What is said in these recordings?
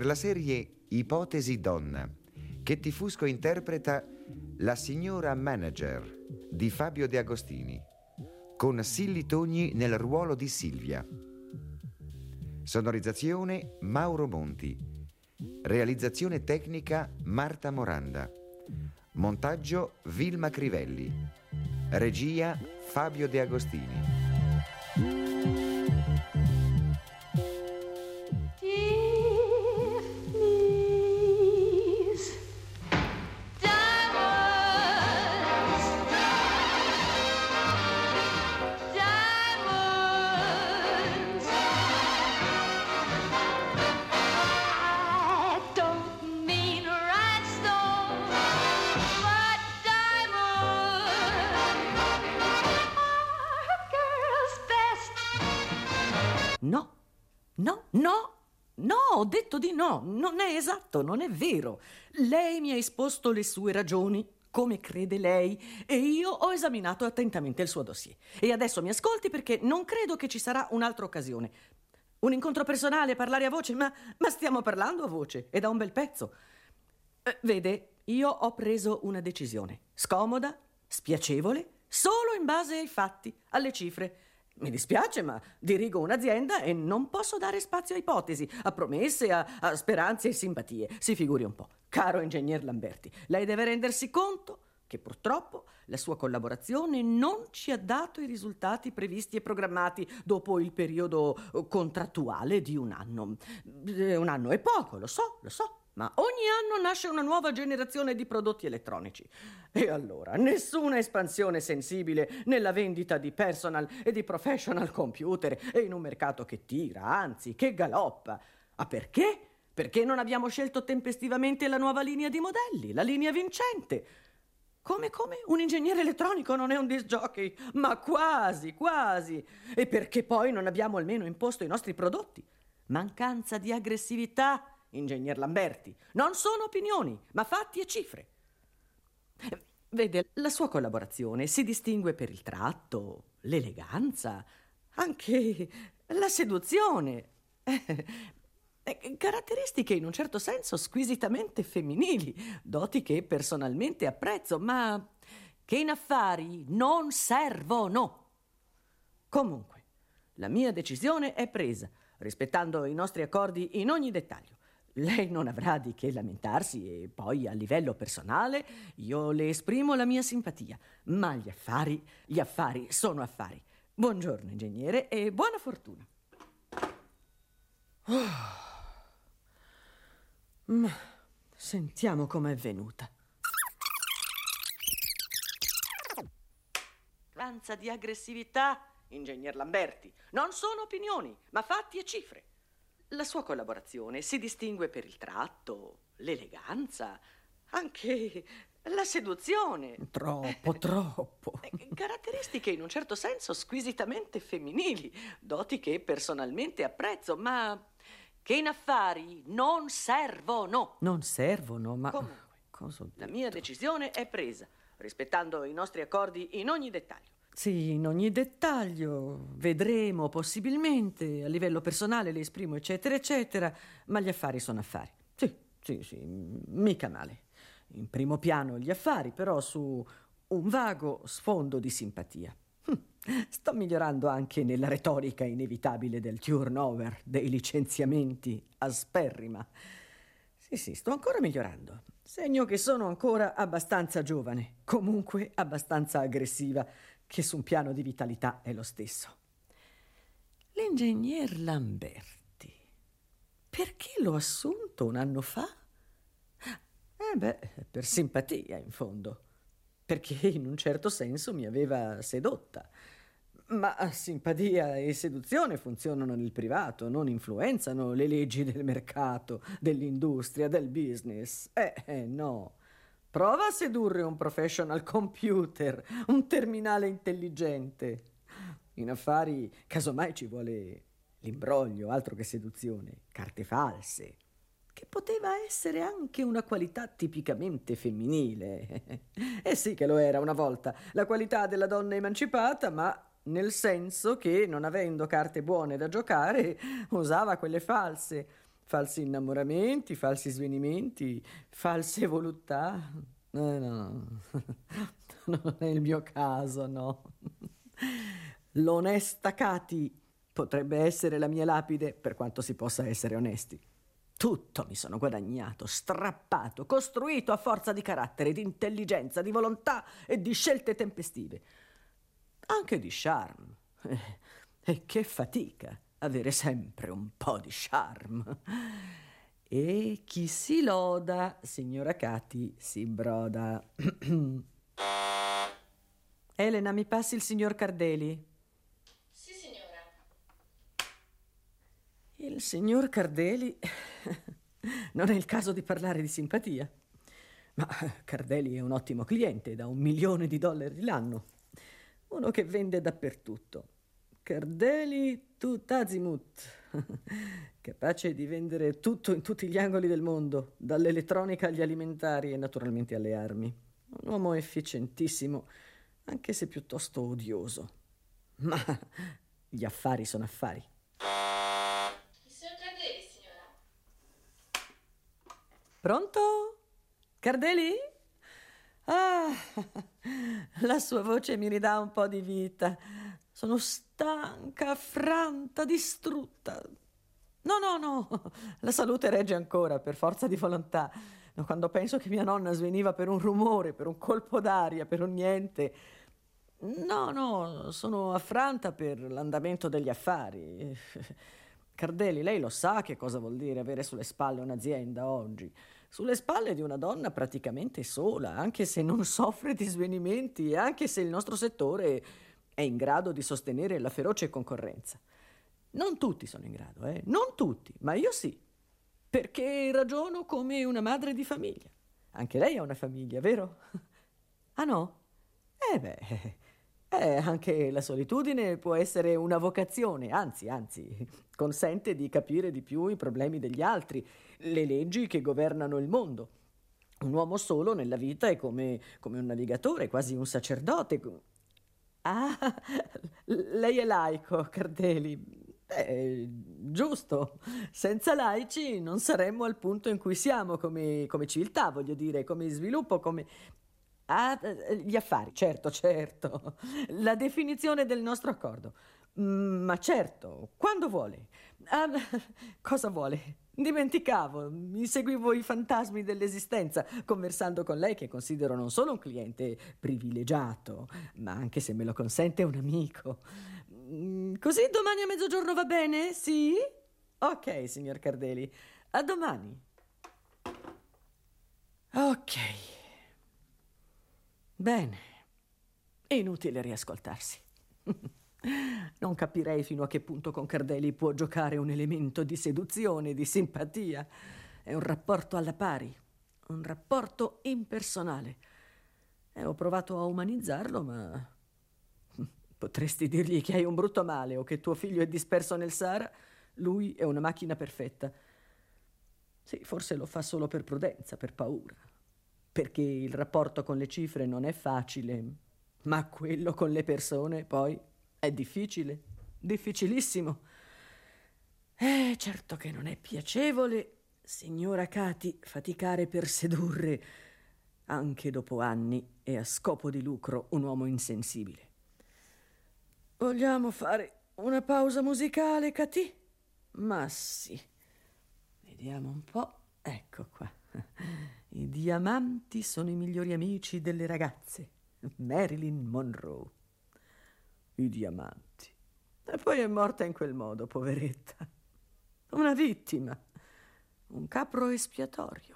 per la serie Ipotesi donna, Ketty Fusco interpreta la signora manager di Fabio De Agostini, con Silly Togni nel ruolo di Silvia. Sonorizzazione Mauro Monti. Realizzazione tecnica Marta Moranda. Montaggio Vilma Crivelli. Regia Fabio De Agostini. No, ho detto di no, non è esatto, non è vero. Lei mi ha esposto le sue ragioni, come crede lei, e io ho esaminato attentamente il suo dossier. E adesso mi ascolti perché non credo che ci sarà un'altra occasione. Un incontro personale, parlare a voce, ma stiamo parlando a voce, e da un bel pezzo. Vede, io ho preso una decisione, scomoda, spiacevole, solo in base ai fatti, alle cifre. Mi dispiace, ma dirigo un'azienda e non posso dare spazio a ipotesi, a promesse, a speranze e simpatie. Si figuri un po'. Caro ingegner Lamberti, lei deve rendersi conto che purtroppo la sua collaborazione non ci ha dato i risultati previsti e programmati dopo il periodo contrattuale di un anno. Un anno è poco, lo so. Ma ogni anno nasce una nuova generazione di prodotti elettronici. E allora, nessuna espansione sensibile nella vendita di personal e di professional computer e in un mercato che tira, anzi, che galoppa. Ah, perché? Perché non abbiamo scelto tempestivamente la nuova linea di modelli, la linea vincente. Come? Un ingegnere elettronico non è un disc jockey? Ma quasi. E perché poi non abbiamo almeno imposto i nostri prodotti? Mancanza di aggressività, ingegner Lamberti. Non sono opinioni, ma fatti e cifre. Vede, la sua collaborazione si distingue per il tratto, l'eleganza, anche la seduzione. Caratteristiche in un certo senso squisitamente femminili, doti che personalmente apprezzo, ma che in affari non servono. Comunque, la mia decisione è presa, rispettando i nostri accordi in ogni dettaglio. Lei non avrà di che lamentarsi e poi a livello personale io le esprimo la mia simpatia, ma gli affari sono affari. Buongiorno ingegnere e buona fortuna. Ma sentiamo com'è venuta. Mancanza di aggressività, ingegner Lamberti. Non sono opinioni, ma fatti e cifre. La sua collaborazione si distingue per il tratto, l'eleganza, anche la seduzione. Troppo. Caratteristiche in un certo senso squisitamente femminili, doti che personalmente apprezzo, ma che in affari non servono. Non servono, ma... Comunque, la mia decisione è presa, rispettando i nostri accordi in ogni dettaglio. Sì, in ogni dettaglio, vedremo possibilmente, a livello personale le esprimo eccetera, ma gli affari sono affari. Sì, mica male. In primo piano gli affari, però su un vago sfondo di simpatia. Sto migliorando anche nella retorica inevitabile del turnover, dei licenziamenti asperrima. Sì, sto ancora migliorando. Segno che sono ancora abbastanza giovane, comunque abbastanza aggressiva, che su un piano di vitalità è lo stesso. L'ingegner Lamberti, perché l'ho assunto un anno fa? Per simpatia, in fondo, perché in un certo senso mi aveva sedotta. Ma simpatia e seduzione funzionano nel privato, non influenzano le leggi del mercato, dell'industria, del business. No. Prova a sedurre un professional computer, un terminale intelligente. In affari, casomai ci vuole l'imbroglio, altro che seduzione, carte false, che poteva essere anche una qualità tipicamente femminile. Sì che lo era una volta, la qualità della donna emancipata, ma nel senso che, non avendo carte buone da giocare, usava quelle false. Falsi innamoramenti, falsi svenimenti, false voluttà. No, non è il mio caso, no. L'onesta Katy potrebbe essere la mia lapide, per quanto si possa essere onesti. Tutto mi sono guadagnato, strappato, costruito a forza di carattere, di intelligenza, di volontà e di scelte tempestive. Anche di charme. E che fatica avere sempre un po' di charme. E chi si loda, signora Katy, si broda. Elena, mi passi il signor Cardeli? Sì, signora. Il signor Cardeli... Non è il caso di parlare di simpatia. Ma Cardeli è un ottimo cliente, da $1 milione l'anno. Uno che vende dappertutto. Cardeli tutazimut. Capace di vendere tutto in tutti gli angoli del mondo, dall'elettronica agli alimentari e naturalmente alle armi. Un uomo efficientissimo, anche se piuttosto odioso. Ma gli affari sono affari. Il signor Cardeli, signora. Pronto? Cardeli? Ah, la sua voce mi ridà un po' di vita. Sono stanca, affranta, distrutta. No, la salute regge ancora, per forza di volontà. Quando penso che mia nonna sveniva per un rumore, per un colpo d'aria, per un niente. No, sono affranta per l'andamento degli affari. Cardeli, lei lo sa che cosa vuol dire avere sulle spalle un'azienda oggi. Sulle spalle di una donna praticamente sola, anche se non soffre di svenimenti e anche se il nostro settore è in grado di sostenere la feroce concorrenza. Non tutti sono in grado, non tutti, ma io sì, perché ragiono come una madre di famiglia. Anche lei ha una famiglia, vero? Ah no? Anche la solitudine può essere una vocazione, anzi, consente di capire di più i problemi degli altri, le leggi che governano il mondo. Un uomo solo nella vita è come un navigatore, quasi un sacerdote. Ah, lei è laico, Cardeli. Giusto. Senza laici non saremmo al punto in cui siamo come civiltà, voglio dire, come sviluppo, come... Ah, gli affari, certo. La definizione del nostro accordo. Ma certo, quando vuole. Ah, cosa vuole? Dimenticavo, mi seguivo i fantasmi dell'esistenza, conversando con lei che considero non solo un cliente privilegiato, ma anche, se me lo consente, un amico. Così domani a mezzogiorno va bene? Sì? Ok, signor Cardeli. A domani. Ok. Bene. Inutile riascoltarsi. Non capirei fino a che punto con Cardeli può giocare un elemento di seduzione, di simpatia. È un rapporto alla pari, un rapporto impersonale. E ho provato a umanizzarlo, ma... Potresti dirgli che hai un brutto male o che tuo figlio è disperso nel Sahara. Lui è una macchina perfetta. Sì, forse lo fa solo per prudenza, per paura. Perché il rapporto con le cifre non è facile, ma quello con le persone, poi, è difficile, difficilissimo. Certo che non è piacevole, signora Katy, faticare per sedurre, anche dopo anni e a scopo di lucro, un uomo insensibile. Vogliamo fare una pausa musicale, Katy? Ma sì. Vediamo un po'. Ecco qua. I diamanti sono i migliori amici delle ragazze. Marilyn Monroe. I diamanti. E poi è morta in quel modo, poveretta. Una vittima. Un capro espiatorio.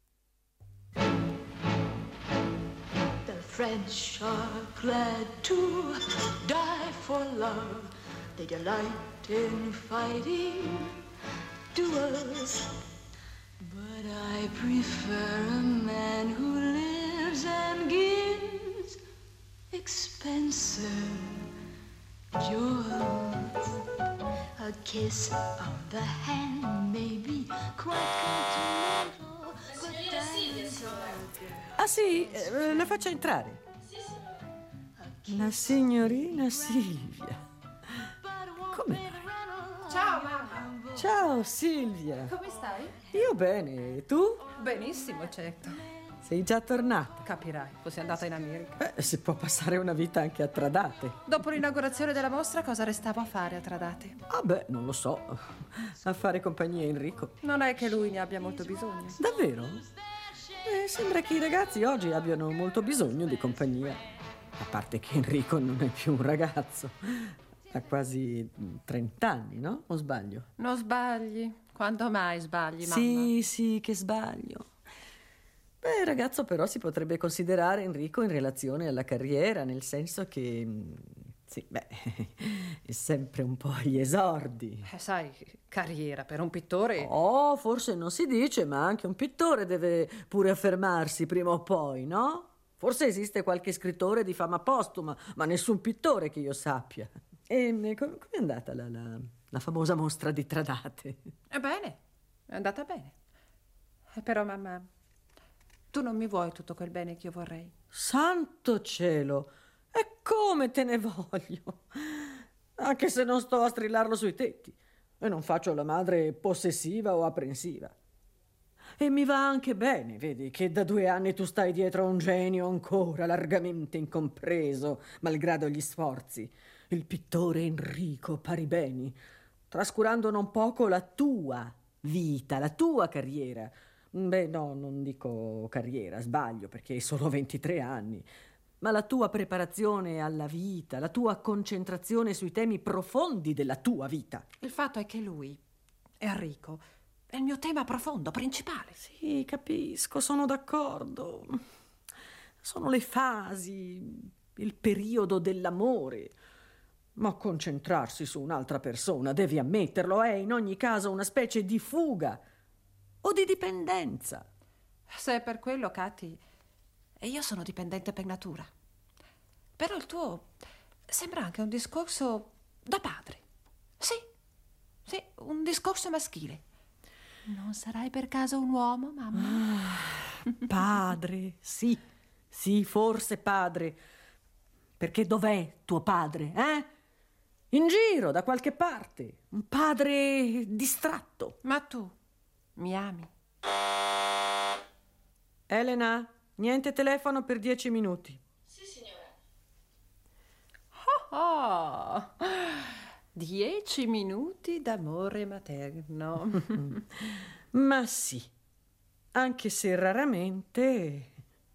French are glad to die for love. They delight in fighting duels. But I prefer a man who lives and gives expensive jewels. A kiss of the hand may be quite continental, but that's all. Ah sì, la faccia entrare. Sì, signora. La signorina Silvia. Come mai? Ciao, mamma. Ciao Silvia. Come stai? Io bene, tu? Benissimo, certo. Sei già tornata? Capirai, fossi andata in America. Si può passare una vita anche a Tradate. Dopo l'inaugurazione della mostra, cosa restava a fare a Tradate? Ah beh, non lo so. A fare compagnia a Enrico. Non è che lui ne abbia molto bisogno. Davvero? Sembra che i ragazzi oggi abbiano molto bisogno di compagnia. A parte che Enrico non è più un ragazzo. Ha quasi 30 anni, no? O sbaglio? Non sbagli. Quando mai sbagli, mamma? Sì, che sbaglio. Beh, il ragazzo però si potrebbe considerare Enrico in relazione alla carriera, nel senso che, sì, beh, è sempre un po' agli esordi. Sai, carriera per un pittore... Oh, forse non si dice, ma anche un pittore deve pure affermarsi prima o poi, no? Forse esiste qualche scrittore di fama postuma, ma nessun pittore che io sappia. E com'è andata la famosa mostra di Tradate? Bene, è andata bene. Però, mamma, tu non mi vuoi tutto quel bene che io vorrei. Santo cielo! E come te ne voglio? Anche se non sto a strillarlo sui tetti. E non faccio la madre possessiva o apprensiva. E mi va anche bene, vedi, che da 2 anni tu stai dietro a un genio ancora largamente incompreso, malgrado gli sforzi. Il pittore Enrico Paribeni, trascurando non poco la tua vita, la tua carriera. Beh, no, non dico carriera, sbaglio, perché hai solo 23 anni. Ma la tua preparazione alla vita, la tua concentrazione sui temi profondi della tua vita. Il fatto è che lui, Enrico, è il mio tema profondo, principale. Sì, capisco, sono d'accordo. Sono le fasi, il periodo dell'amore. Ma concentrarsi su un'altra persona, devi ammetterlo, è in ogni caso una specie di fuga o di dipendenza. Se è per quello, Katy, e io sono dipendente per natura. Però il tuo sembra anche un discorso da padre. Sì, un discorso maschile. Non sarai per caso un uomo, mamma? Padre, sì, forse padre. Perché dov'è tuo padre, eh? In giro, da qualche parte. Un padre distratto. Ma tu mi ami? Elena, niente telefono per 10 minuti. Sì, signora. Oh, 10 minuti d'amore materno. Ma sì, anche se raramente.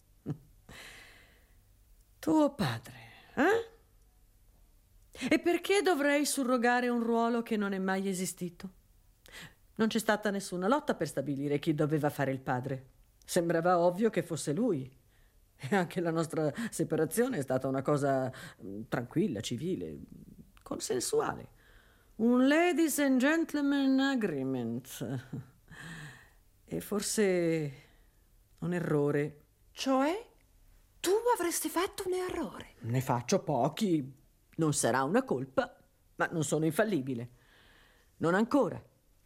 Tuo padre, eh? E perché dovrei surrogare un ruolo che non è mai esistito? Non c'è stata nessuna lotta per stabilire chi doveva fare il padre. Sembrava ovvio che fosse lui. E anche la nostra separazione è stata una cosa tranquilla, civile, consensuale. Un ladies and gentlemen agreement. E forse un errore. Cioè, tu avresti fatto un errore. Ne faccio pochi. Non sarà una colpa, ma non sono infallibile. Non ancora.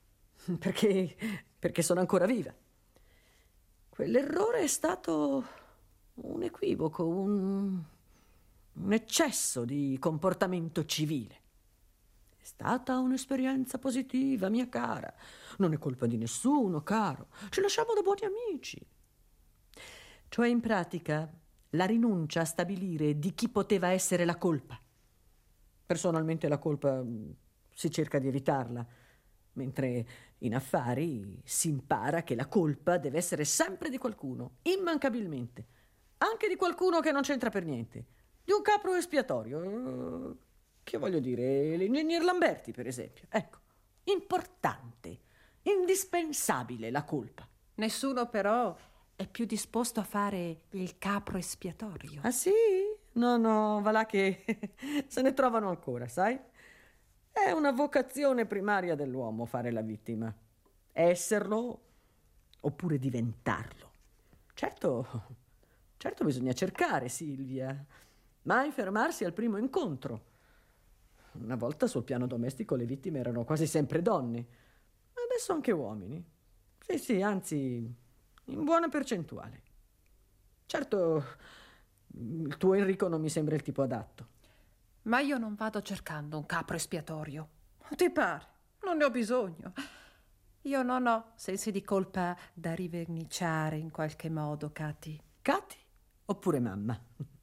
Perché sono ancora viva. Quell'errore è stato un equivoco, un eccesso di comportamento civile. È stata un'esperienza positiva, mia cara. Non è colpa di nessuno, caro. Ci lasciamo da buoni amici. Cioè, in pratica, la rinuncia a stabilire di chi poteva essere la colpa. Personalmente la colpa si cerca di evitarla, mentre in affari si impara che la colpa deve essere sempre di qualcuno, immancabilmente, anche di qualcuno che non c'entra per niente, di un capro espiatorio, che voglio dire, l'ingegner Lamberti, per esempio. Ecco, importante, indispensabile la colpa. Nessuno però è più disposto a fare il capro espiatorio. Ah sì? No, va là che se ne trovano ancora, sai? È una vocazione primaria dell'uomo fare la vittima. Esserlo oppure diventarlo. Certo bisogna cercare, Silvia. Mai fermarsi al primo incontro. Una volta sul piano domestico le vittime erano quasi sempre donne. Adesso anche uomini. Sì, anzi, in buona percentuale. Certo, il tuo Enrico non mi sembra il tipo adatto. Ma io non vado cercando un capro espiatorio. Ti pare? non ne ho bisogno. Io non ho sensi di colpa da riverniciare in qualche modo, Katy. Katy oppure mamma?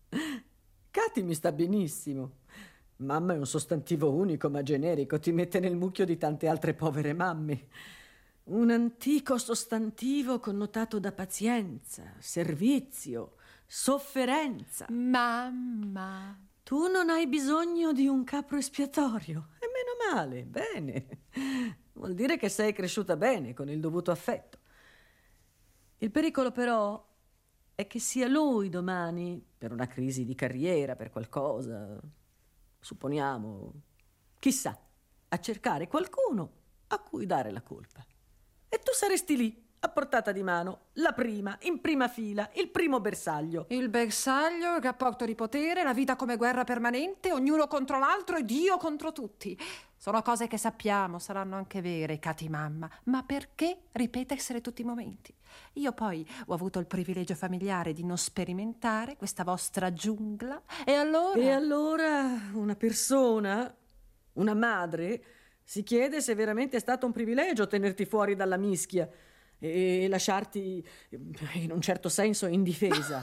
Katy mi sta benissimo. Mamma è un sostantivo unico ma generico, ti mette nel mucchio di tante altre povere mamme. Un antico sostantivo connotato da pazienza, servizio, sofferenza. Mamma. Tu non hai bisogno di un capro espiatorio. E meno male, bene. Vuol dire che sei cresciuta bene, con il dovuto affetto. Il pericolo però è che sia lui domani, per una crisi di carriera, per qualcosa, supponiamo, chissà, a cercare qualcuno a cui dare la colpa. E tu saresti lì, a portata di mano, la prima, in prima fila, il primo bersaglio. Il bersaglio, il rapporto di potere, la vita come guerra permanente, ognuno contro l'altro e Dio contro tutti. Sono cose che sappiamo, saranno anche vere, Katy mamma, ma perché ripetersele tutti i momenti? Io poi ho avuto il privilegio familiare di non sperimentare questa vostra giungla e allora... E allora una persona, una madre, si chiede se veramente è stato un privilegio tenerti fuori dalla mischia e lasciarti in un certo senso indifesa.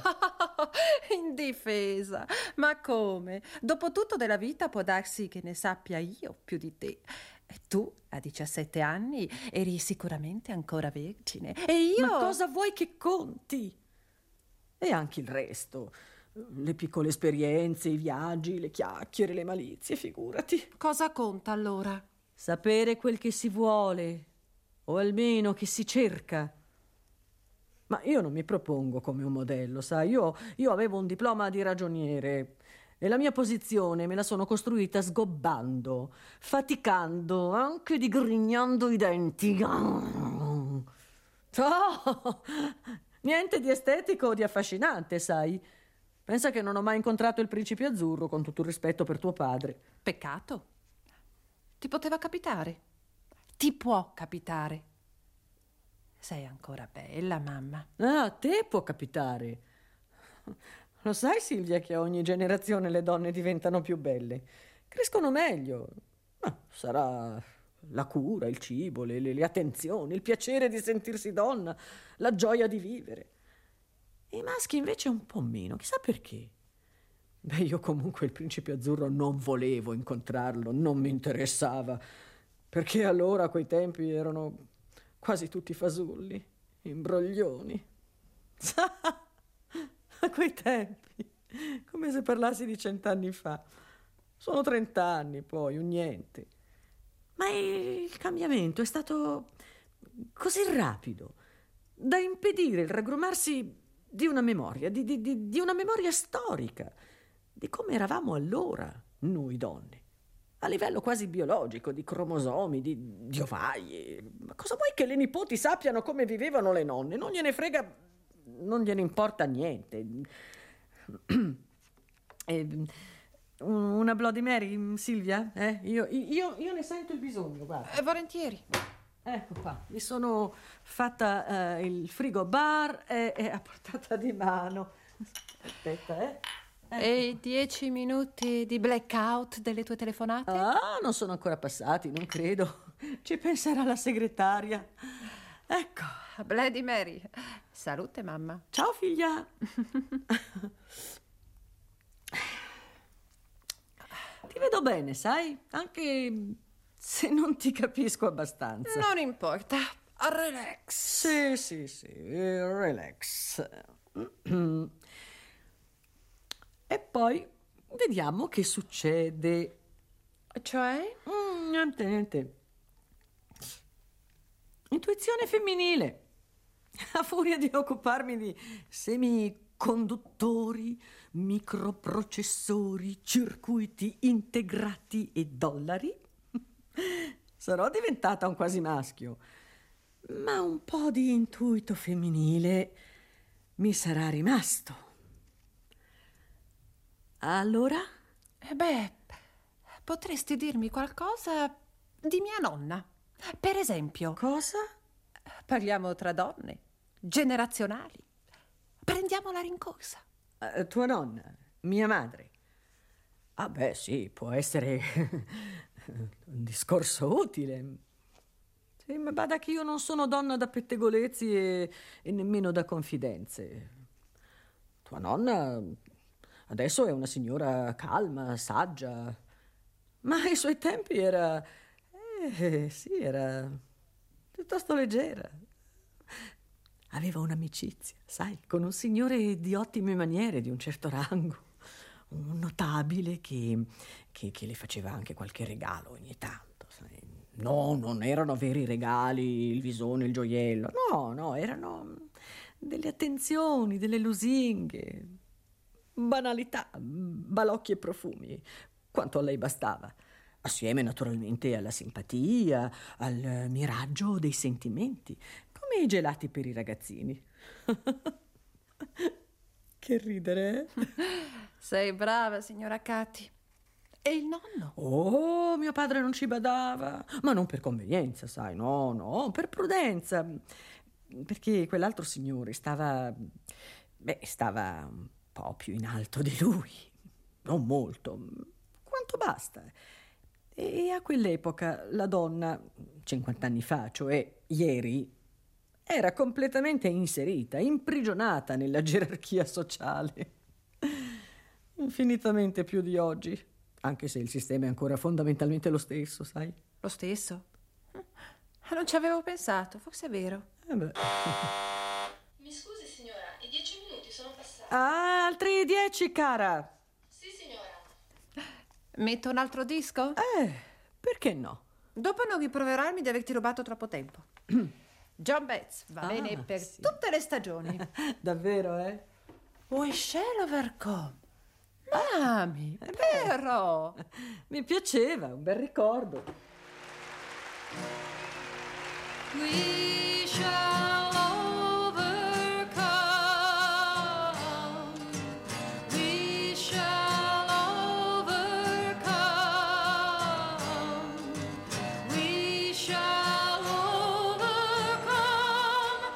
Indifesa? Ma come? Dopotutto della vita può darsi che ne sappia io più di te. E tu, a 17 anni, eri sicuramente ancora vergine. E io... Ma cosa vuoi che conti? E anche il resto. Le piccole esperienze, i viaggi, le chiacchiere, le malizie, figurati. Cosa conta allora? Sapere quel che si vuole, o almeno che si cerca. Ma io non mi propongo come un modello, sai? Io avevo un diploma di ragioniere e la mia posizione me la sono costruita sgobbando, faticando, anche digrignando i denti. Oh, niente di estetico o di affascinante, sai? Pensa che non ho mai incontrato il principe azzurro, con tutto il rispetto per tuo padre. Peccato. Ti poteva capitare. Ti può capitare. Sei ancora bella, mamma. Ah, a te può capitare. Lo sai, Silvia, che a ogni generazione le donne diventano più belle. Crescono meglio. Ma sarà la cura, il cibo, le attenzioni, il piacere di sentirsi donna, la gioia di vivere. I maschi invece un po' meno, chissà perché. Beh, io comunque il principe azzurro non volevo incontrarlo, non mi interessava, perché allora a quei tempi erano quasi tutti fasulli, imbroglioni. A quei tempi, come se parlassi di 100 anni fa. Sono 30 anni poi, un niente. Ma il cambiamento è stato così rapido da impedire il raggromarsi di una memoria, di una memoria storica, di come eravamo allora, noi donne, a livello quasi biologico, di cromosomi, di ovaie. Ma cosa vuoi che le nipoti sappiano come vivevano le nonne? Non gliene frega, non gliene importa niente. Una Bloody Mary, Silvia? Io ne sento il bisogno, guarda. Volentieri. Ecco qua, mi sono fatta il frigo bar e a portata di mano. Aspetta, Ecco. E 10 minuti di blackout delle tue telefonate? Ah, non sono ancora passati, non credo. Ci penserà la segretaria. Ecco. Bloody Mary. Salute, mamma. Ciao, figlia. Ti vedo bene, sai? Anche se non ti capisco abbastanza. Non importa. Relax. Sì, relax. E poi vediamo che succede. Cioè? Niente. Intuizione femminile. A furia di occuparmi di semiconduttori, microprocessori, circuiti integrati e dollari, sarò diventata un quasi maschio. Ma un po' di intuito femminile mi sarà rimasto. Allora? Potresti dirmi qualcosa di mia nonna. Per esempio. Cosa? Parliamo tra donne, generazionali. Prendiamo la rincorsa. Tua nonna, mia madre. Ah beh, sì, può essere un discorso utile. Sì, ma bada che io non sono donna da pettegolezzi e nemmeno da confidenze. Tua nonna adesso è una signora calma, saggia, ma ai suoi tempi era... sì, era piuttosto leggera. Aveva un'amicizia, sai, con un signore di ottime maniere, di un certo rango, un notabile che le faceva anche qualche regalo ogni tanto, sai. No, non erano veri regali, il visone, il gioiello, no, erano delle attenzioni, delle lusinghe, banalità, balocchi e profumi, quanto a lei bastava, assieme naturalmente alla simpatia, al miraggio dei sentimenti, come i gelati per i ragazzini. Che ridere, eh? Sei brava, signora Katy. E il nonno? Oh, mio padre non ci badava, ma non per convenienza, sai, no, per prudenza, perché quell'altro signore stava un po' più in alto di lui, non molto, quanto basta. E a quell'epoca la donna, 50 anni fa, cioè ieri, era completamente inserita, imprigionata nella gerarchia sociale, infinitamente più di oggi. Anche se il sistema è ancora fondamentalmente lo stesso, sai? Lo stesso? Non ci avevo pensato, forse è vero. Beh. Mi scusi, signora, i 10 minuti sono passati. Altri 10, cara. Sì, signora. Metto un altro disco? Perché no? Dopo non riproverarmi di averti rubato troppo tempo. John Betts, va bene per sì. tutte le stagioni. Davvero, eh? We shall overcome. Mami, però... Mi piaceva, un bel ricordo. We shall overcome. We shall overcome. We shall overcome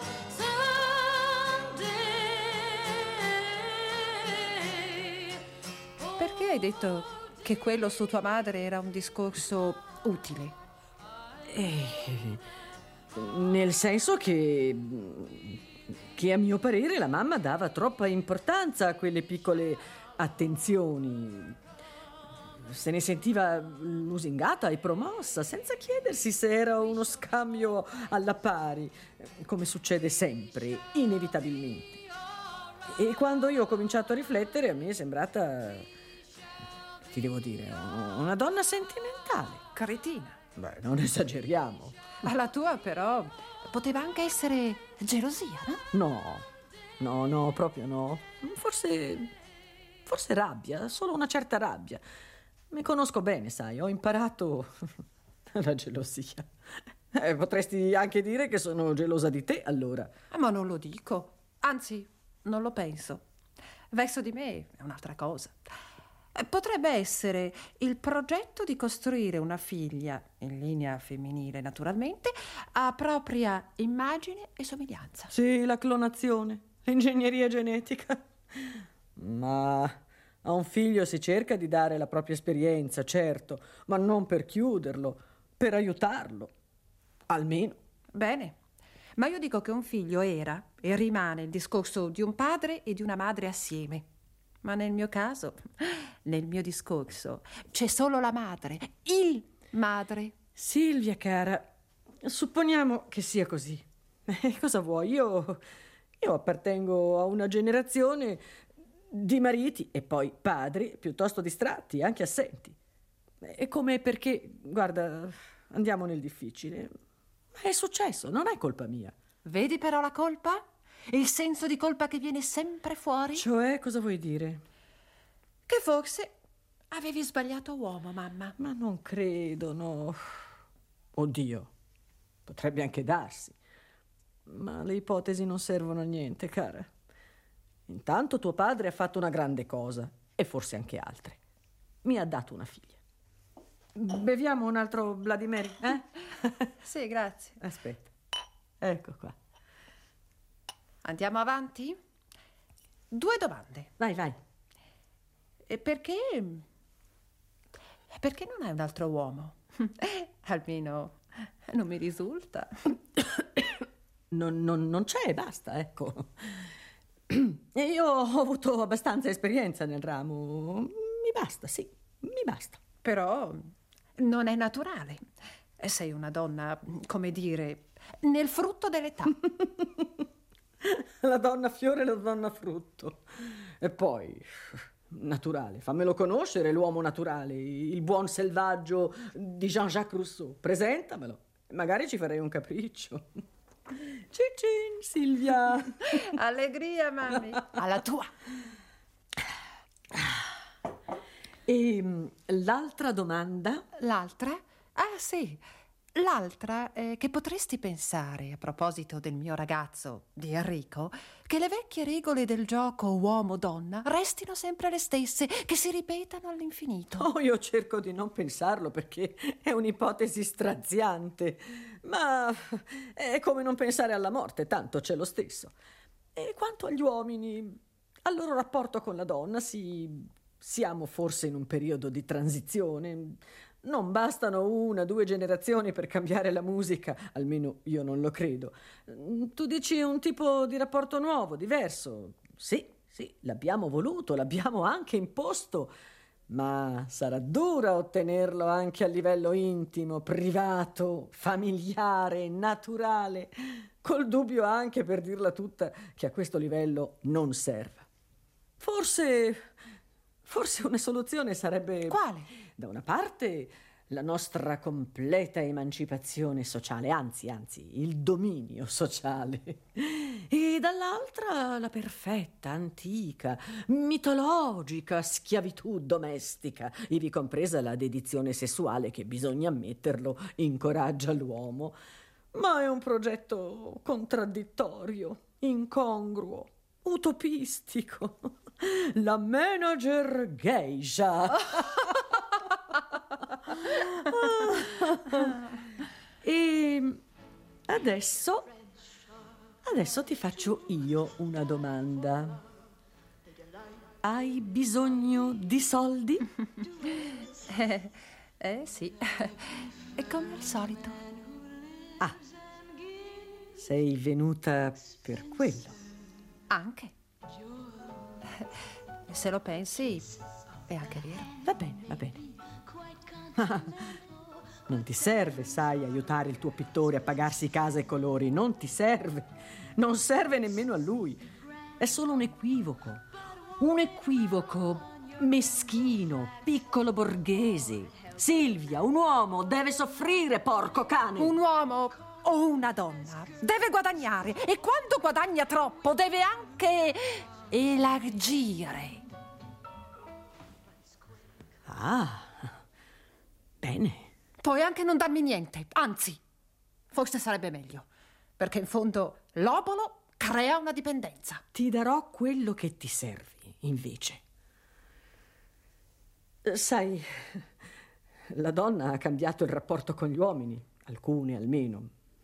someday. Perché hai detto che quello su tua madre era un discorso utile? Nel senso che a mio parere la mamma dava troppa importanza a quelle piccole attenzioni. Se ne sentiva lusingata e promossa, senza chiedersi se era uno scambio alla pari, come succede sempre, inevitabilmente. E quando io ho cominciato a riflettere, a me è sembrata, ti devo dire, una donna sentimentale. Cretina. Beh, non esageriamo. La tua però poteva anche essere gelosia, no? No, proprio no. Forse rabbia, solo una certa rabbia. Mi conosco bene, sai, ho imparato la gelosia. Potresti anche dire che sono gelosa di te, allora. Ma non lo dico, anzi, non lo penso. Verso di me è un'altra cosa. Potrebbe essere il progetto di costruire una figlia, in linea femminile naturalmente, a propria immagine e somiglianza. Sì, la clonazione, l'ingegneria genetica. Ma a un figlio si cerca di dare la propria esperienza, certo, ma non per chiuderlo, per aiutarlo, almeno. Bene, ma io dico che un figlio era e rimane il discorso di un padre e di una madre assieme. Ma nel mio caso, nel mio discorso, c'è solo la madre, il madre. Silvia, cara, supponiamo che sia così. Cosa vuoi? Io appartengo a una generazione di mariti e poi padri piuttosto distratti, anche assenti. È come perché, guarda, andiamo nel difficile. Ma è successo, non è colpa mia. Vedi però la colpa? Il senso di colpa che viene sempre fuori? Cioè, cosa vuoi dire? Che forse avevi sbagliato uomo, mamma. Ma non credo, no. Oddio, potrebbe anche darsi. Ma le ipotesi non servono a niente, cara. Intanto tuo padre ha fatto una grande cosa, e forse anche altre. Mi ha dato una figlia. Beviamo un altro Bloody Mary, eh? Sì, grazie. Aspetta, ecco qua. Andiamo avanti? 2 domande. Vai. E perché non hai un altro uomo? Almeno Non mi risulta. Non c'è, basta, ecco. E io ho avuto abbastanza esperienza nel ramo. Mi basta, sì, mi basta. Però non è naturale. Sei una donna, come dire, nel frutto dell'età. La donna fiore e la donna frutto. E poi, naturale, fammelo conoscere l'uomo naturale, il buon selvaggio di Jean-Jacques Rousseau. Presentamelo, magari ci farei un capriccio. Cicin, Silvia. Allegria, mammi. Alla tua. E l'altra domanda? L'altra? Ah, sì. L'altra è che potresti pensare, a proposito del mio ragazzo, di Enrico, che le vecchie regole del gioco uomo-donna restino sempre le stesse, che si ripetano all'infinito. Oh, io cerco di non pensarlo perché è un'ipotesi straziante, ma è come non pensare alla morte, tanto c'è lo stesso. E quanto agli uomini, al loro rapporto con la donna, siamo forse in un periodo di transizione. Non bastano 1-2 generazioni per cambiare la musica, almeno io non lo credo. Tu dici un tipo di rapporto nuovo, diverso. Sì, l'abbiamo voluto, l'abbiamo anche imposto, ma sarà dura ottenerlo anche a livello intimo, privato, familiare, naturale, col dubbio anche, per dirla tutta, che a questo livello non serva. Forse una soluzione sarebbe... Quale? Da una parte la nostra completa emancipazione sociale, anzi, il dominio sociale, e dall'altra la perfetta, antica, mitologica schiavitù domestica, ivi compresa la dedizione sessuale che, bisogna ammetterlo, incoraggia l'uomo. Ma è un progetto contraddittorio, incongruo, utopistico. La manager geisha. E adesso ti faccio io una domanda. Hai bisogno di soldi? Sì. E come al solito. Ah, sei venuta per quello. Anche. Se lo pensi, è anche vero. Va bene. Non ti serve, sai, aiutare il tuo pittore a pagarsi casa e colori. Non ti serve. Non serve nemmeno a lui. È solo un equivoco. Un equivoco meschino, piccolo borghese. Silvia, un uomo deve soffrire, porco cane. Un uomo o una donna deve guadagnare, e quando guadagna troppo deve anche elargire. Ah, bene. Puoi anche non darmi niente, anzi, forse sarebbe meglio, perché in fondo l'obolo crea una dipendenza. Ti darò quello che ti serve, invece. Sai, la donna ha cambiato il rapporto con gli uomini, alcune almeno,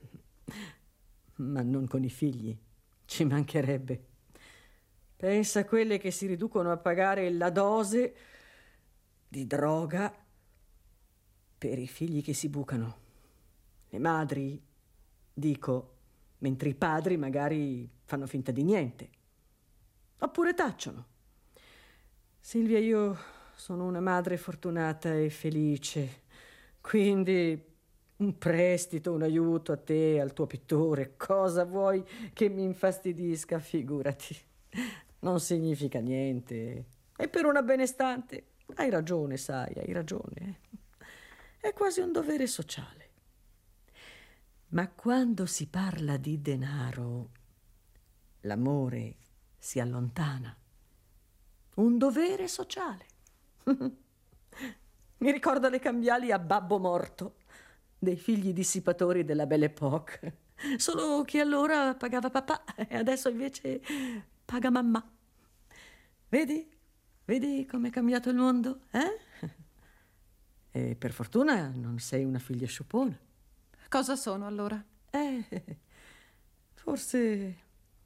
ma non con i figli, ci mancherebbe. Pensa a quelle che si riducono a pagare la dose di droga per i figli che si bucano. Le madri, dico, mentre i padri magari fanno finta di niente. Oppure tacciono. Silvia, io sono una madre fortunata e felice, quindi un prestito, un aiuto a te, al tuo pittore, cosa vuoi che mi infastidisca, figurati. Non significa niente. E per una benestante, hai ragione, sai, hai ragione. È quasi un dovere sociale. Ma quando si parla di denaro, l'amore si allontana. Un dovere sociale. Mi ricorda le cambiali a babbo morto, dei figli dissipatori della Belle Époque. Solo che allora pagava papà e adesso invece paga mamma. Vedi com'è cambiato il mondo, eh? E per fortuna non sei una figlia sciupona. Cosa sono allora? Forse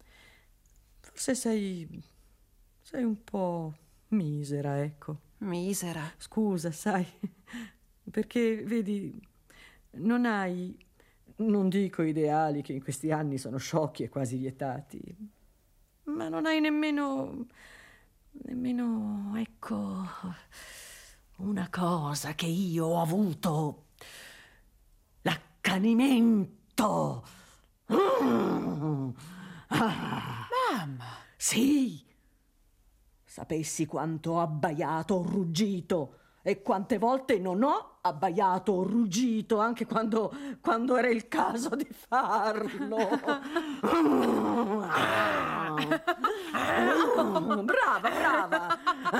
sei un po' misera, ecco. Misera? Scusa, sai, perché, vedi, Non hai, non dico ideali che in questi anni sono sciocchi e quasi vietati, ma non hai nemmeno, ecco, una cosa che io ho avuto, l'accanimento. Mamma! Sì, sapessi quanto ho abbaiato, ho ruggito e quante volte non ho abbaiato o ruggito anche quando era il caso di farlo. Brava.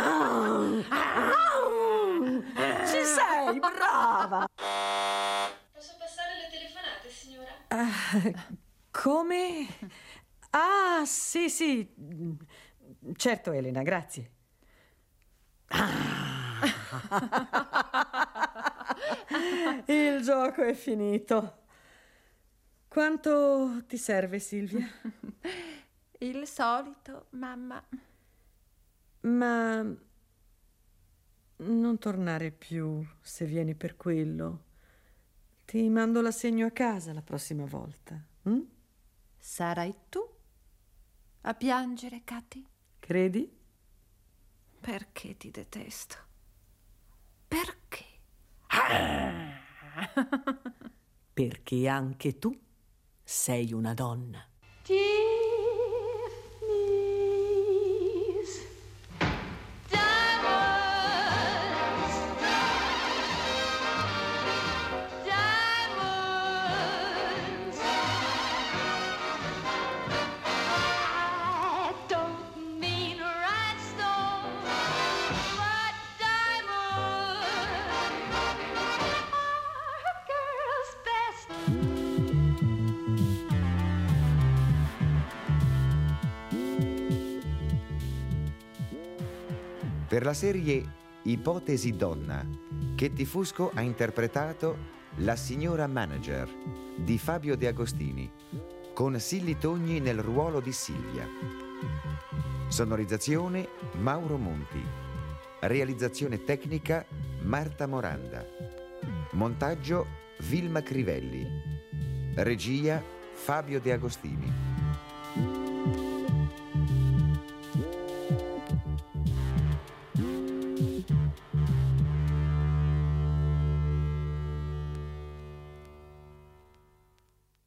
Ci sei, brava. Posso passare le telefonate, signora? Come? Ah, sì, certo, Elena, grazie. Il gioco è finito. Quanto ti serve, Silvia? Il solito, mamma. Ma non tornare più se vieni per quello. Ti mando l'assegno a casa la prossima volta. Sarai tu a piangere, Katy? Credi? Perché ti detesto? Perché? Perché anche tu sei una donna. Tiffany's diamonds, diamonds. I don't mean rhinestones, but diamonds are a girl's best. Per la serie Ipotesi donna, Ketty Fusco ha interpretato la signora manager di Fabio De Agostini, con Silly Togni nel ruolo di Silvia. Sonorizzazione Mauro Monti. Realizzazione tecnica Marta Moranda. Montaggio Vilma Crivelli. Regia Fabio De Agostini.